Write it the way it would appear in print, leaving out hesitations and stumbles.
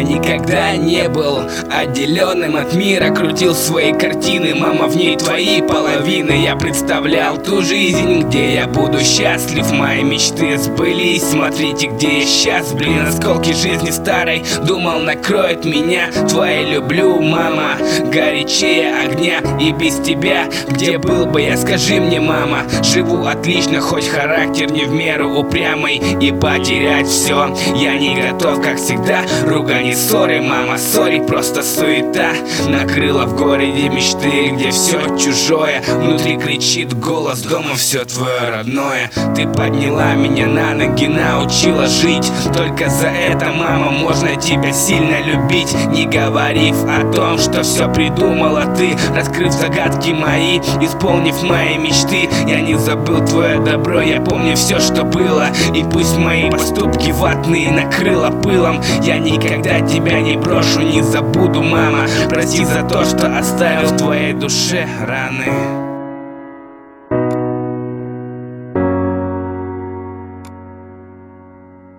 Я никогда не был отделенным от мира. Крутил свои картины, мама, в ней твои половины. Я представлял ту жизнь, где я буду счастлив. Мои мечты сбылись, смотрите, где я сейчас. Блин, осколки жизни старой, думал, накроет меня. Твои люблю, мама, горячее огня. И без тебя, где был бы я, скажи мне, мама. Живу отлично, хоть характер не в меру упрямый. И потерять все я не готов, как всегда. Ругань и ссоры, мама, сори, просто суета. Накрыла в городе мечты, где все чужое. Внутри кричит голос, дома все твое родное. Ты подняла меня на ноги, научила жить. Только за это, мама, можно тебя сильно любить. Не говорив о том, что все придумала ты, раскрыв загадки мои, исполнив мои мечты. Я не забыл твое добро, я помню все, что было. И пусть мои поступки ватные накрыло пылом, я никогда тебя не брошу, не забуду, мама. Прости за то, что оставил в твоей душе раны.